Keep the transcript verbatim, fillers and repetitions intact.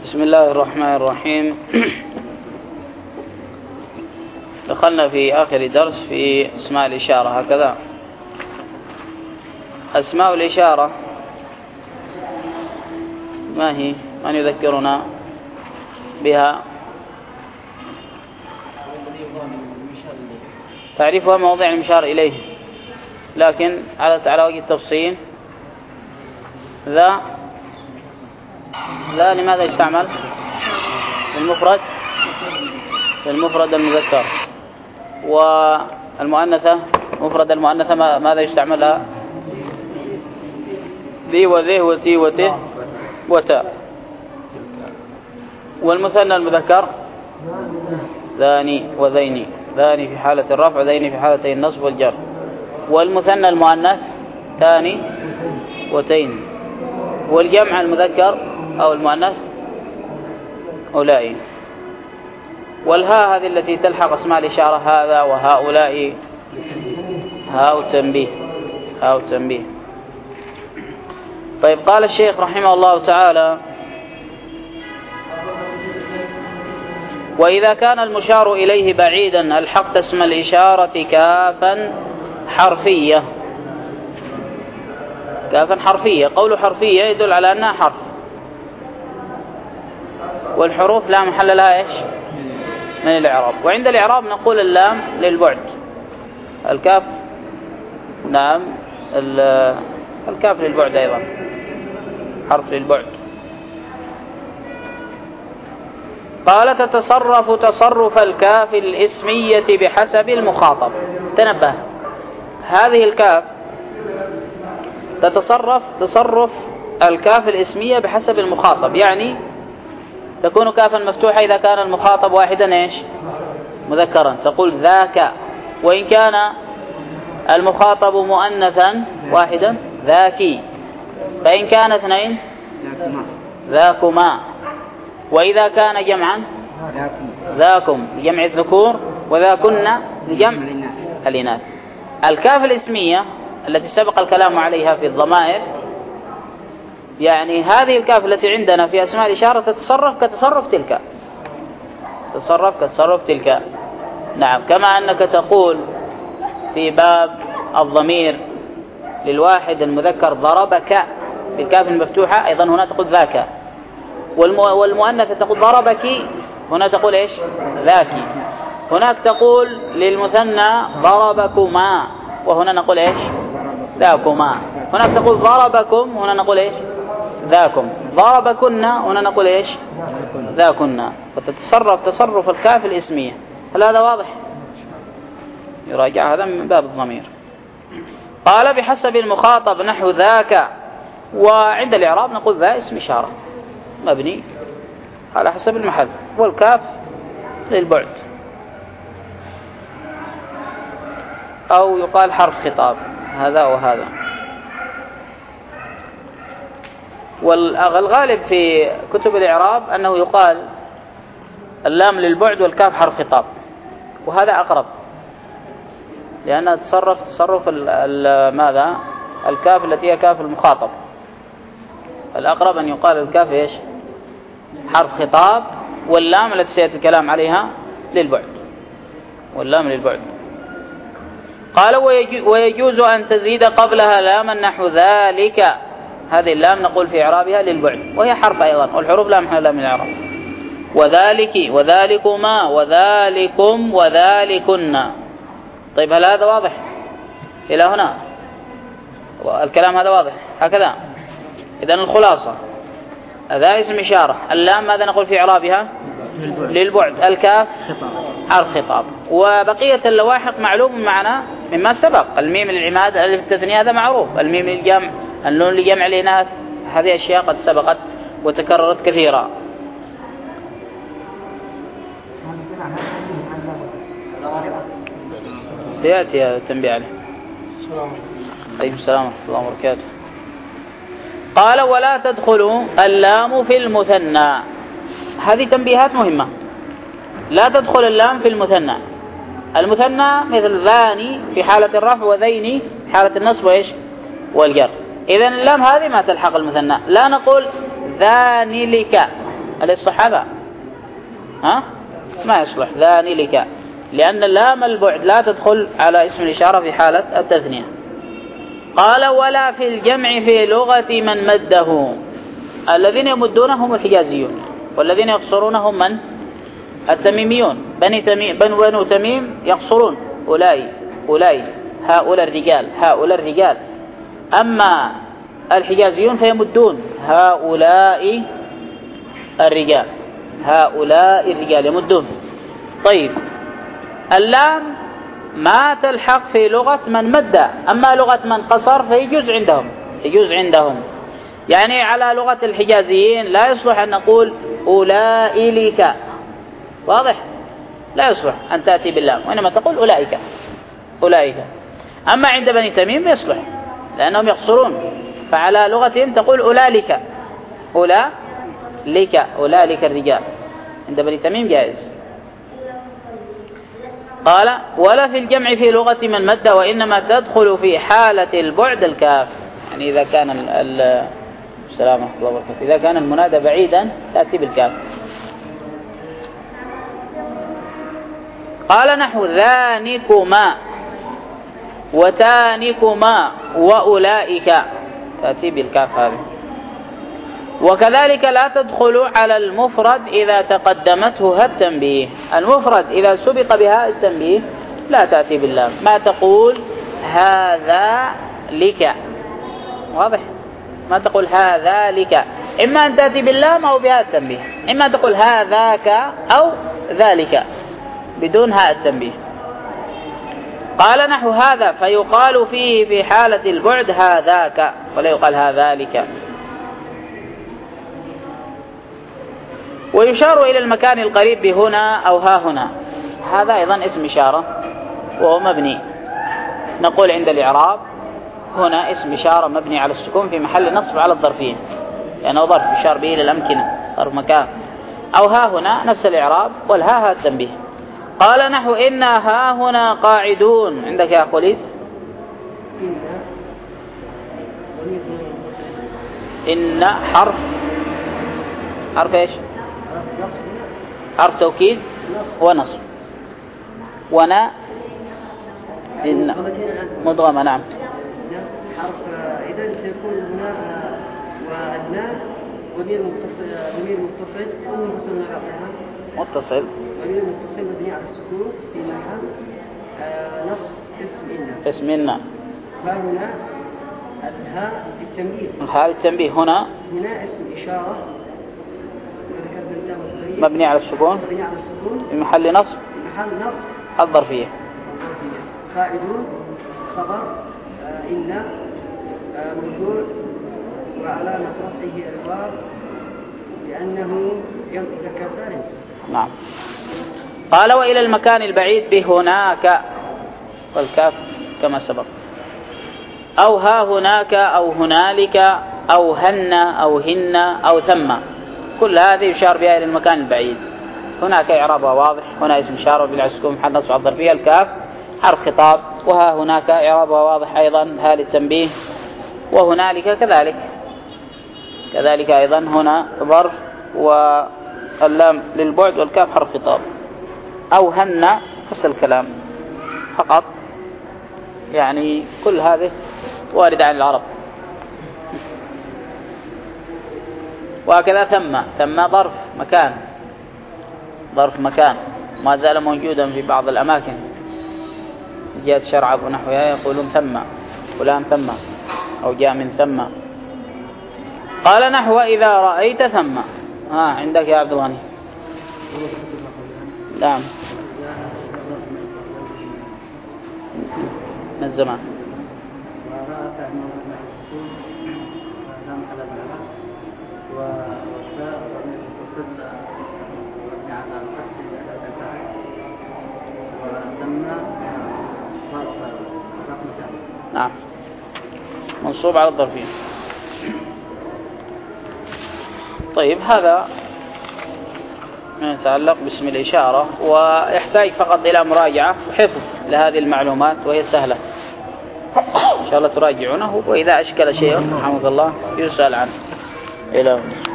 بسم الله الرحمن الرحيم. دخلنا في آخر درس في أسماء الإشارة. هكذا أسماء الإشارة ما هي؟ من يذكرنا بها؟ تعريفها موضع المشار إليه، لكن على على وجه التفصيل. ذا ذا لماذا يستعمل؟ المفرد المفرد المذكر. والمؤنثة مفرد المؤنثة ماذا يستعملها؟ ذي وذه وتي وته وتاء. والمثنى المذكر ذاني وذيني، ذاني في حالة الرفع ذيني في حالتي النصب والجر. والمثنى المؤنث ثاني وتين. والجمع المذكر أو المؤنث أولئك. والهاء هذه التي تلحق اسماء الإشارة، هذا وهؤلاء، هاء التنبيه، هاء التنبيه. طيب، قال الشيخ رحمه الله تعالى: وإذا كان المشار إليه بعيدا ألحقت اسم الإشارة كافا حرفية. كافا حرفية، قول حرفية يدل على أنها حرف، والحروف لا محل لها إيش من الإعراب. وعند الإعراب نقول اللام للبعد، الكاف نعم الكاف للبعد أيضا، حرف للبعد. قال: تتصرف تصرف الكاف الاسمية بحسب المخاطب. تنبه، هذه الكاف تتصرف تصرف الكاف الاسمية بحسب المخاطب، يعني تكون كافا مفتوحة إذا كان المخاطب واحدا إيش مذكرا، تقول ذاك. وإن كان المخاطب مؤنثا واحدا ذاكي. فإن كان اثنين ذاكما. وإذا كان جمعا ذاكم لجمع الذكور، وذاكن لجمع الإناث. الكاف الاسمية التي سبق الكلام عليها في الضمائر، يعني هذه الكاف التي عندنا في أسماء الإشارة تتصرف كتصرف تلك، تتصرف كتصرف تلك. نعم، كما أنك تقول في باب الضمير للواحد المذكر ضربك بالكاف المفتوحة، أيضا هنا تقول ذاك. والمؤنثة تقول ضربك، هنا تقول إيش ذاكي. هناك تقول للمثنى ضربكما، وهنا نقول إيش ذاكما. هناك تقول ضربكم، هنا نقول إيش ذاكم. ضربكن، هنا نقول إيش ذاكن. وتتصرف تصرف الكاف الاسمية. هل هذا واضح؟ يراجع هذا من باب الضمير. قال: بحسب المخاطب نحو ذاك. وعند الإعراب نقول ذا اسم إشارة مبني على حسب المحل، والكاف للبعد، أو يقال حرف خطاب، هذا وهذا. والغالب في كتب الإعراب أنه يقال اللام للبعد والكاف حرف خطاب، وهذا أقرب، لأنها تصرف تصرف ماذا الكاف التي هي كاف المخاطب. الأقرب أن يقال الكاف إيش حرف خطاب، واللام التي سيأتي الكلام عليها للبعد، واللام للبعد. قال: ويجوز أن تزيد قبلها لاما نحو ذلك. هذه اللام نقول في إعرابها للبعد، وهي حرف أيضا، والحروف لا محل لها من الإعراب. وذلك وذلكما وذلكم وذلكن. طيب، هل هذا واضح إلى هنا؟ الكلام هذا واضح هكذا. إذن الخلاصة: هذا اسم إشارة، اللام ماذا نقول في إعرابها للبعد، الكاف حرف خطاب. وبقية اللواحق معلوم معنا مما سبق. الميم للعماد، الالف التثنية، هذا معروف. الميم للجمع، النون لجمع الإناث، هذه أشياء قد سبقت وتكررت كثيرا. سيأتي التنبيه عليه. عليكم السلام ورحمة الله وبركاته. قال: ولا تدخل اللام في المثنى. هذه تنبيهات مهمة. لا تدخل اللام في المثنى. المثنى مثل ذاني في حالة الرفع، وذيني في حالة النصب وإيش والجر. إذن اللام هذه ما تلحق المثنى. لا نقول ذاني لك، هل يصلح هذا؟ ها؟ ما يصلح ذلك، لأن اللام البعد لا تدخل على اسم الإشارة في حالة التثنية. قال ولا في الجمع في لغة من مده. الذين يمدون هم الحجازيون، والذين يقصرونهم من؟ التميميون. بني تميم بنو بنو تميم يقصرون، أولئك أولئك هؤلاء الرجال هؤلاء الرجال. أما الحجازيون فيمدون هؤلاء الرجال هؤلاء الرجال يمدون. طيب اللام ما تلحق في لغة من مد، أما لغة من قصر فيجوز عندهم يجوز عندهم يعني على لغة الحجازيين لا يصلح أن نقول أولئك، واضح؟ لا يصلح أن تأتي باللام، وإنما تقول أولئك أولئك. أما عند بني تميم يصلح لأنهم يقصرون، فعلى لغتهم تقول أولئك أولئك أولئك الرجال. عند بني تميم جائز. قال ولا في الجمع في لغة من مد، وإنما تدخل في حالة البعد الكاف. يعني إذا كان ال السلام ورحمة الله وبركاته إذا كان المنادى بعيدا تأتي بالكاف. قال نحو ذانكما وتانكما وأولئك تأتي بالكاف هذه. وكذلك لا تدخل على المفرد إذا تقدمته ها التنبيه. المفرد إذا سبق بها التنبيه لا تأتي باللام. ما تقول هذا لك، واضح؟ ما تقول هذا لك، إما أن تأتي باللام أو بها التنبيه، إما تقول هذاك أو ذلك بدون هاء التنبيه. قال نحو هذا فيقال فيه في حالة البعد هذاك ولا يقال هذالك. ويشار إلى المكان القريب بهنا أو ها هنا. هذا أيضا اسم إشارة وهو مبني. نقول عند الإعراب هنا اسم إشارة مبني على السكون في محل نصب على الظرفين، لأنه يعني ظرف يشار به إلى الأمكنة، ظرف مكان. أو ها هنا نفس الإعراب، والها ها التنبيه. قال نحو إنا ها هنا قاعدون. عندك يا خليد إن حرف حرف إيش؟ حرف توكيد ونصب. ونا إن مدغمة. نعم. حرف إذا سيكون هنا وأدنى ضمير متصل ضمير متصل أو متصل مع متصل ضمير متصل مبني على السكون في محل نصب اسم إن. اسم إن. فهنا الهاء التنبيه. الهاء التنبيه هنا هنا اسم إشارة مبني على السكون مبني على السكون في محل نصب في محل نصب الظرفية. قاعدون خبر آه إن آه مرفوع وعلامة رفعه الواو لأنه جمع مذكر سالم. نعم. قال وإلى المكان البعيد بهناك والكاف كما سبق، أو ها هناك أو هنالك أو هن أو هن أو ثم، كل هذه يشار بها إلى المكان البعيد. هناك إعرابها واضح، هنا اسم إشارة بالعسكون محل نصب على الظرفية. الكاف حرف خطاب، وها هناك إعرابها واضح أيضا ها للتنبيه، وهنالك كذلك كذلك أيضا هنا ظرف واللام للبعد والكاف حرف خطاب. أو هن فصل الكلام فقط، يعني كل هذه واردة عن العرب. وهكذا ثم ثم ظرف مكان ظرف مكان ما زال موجودا في بعض الأماكن. جاءت شرعب ونحوها يقولون ثم فلان ثم أو جاء من ثم. قال نحو إذا رأيت ثم. ها عندك يا عبد الغني. نعم من الزمان. نعم منصوب على الظرفين. طيب هذا ما يتعلق باسم الإشارة، ويحتاج فقط إلى مراجعة وحفظ لهذه المعلومات وهي سهلة إن شاء الله تراجعونه، وإذا أشكل شيء رحمه الله يسأل عنه. إلى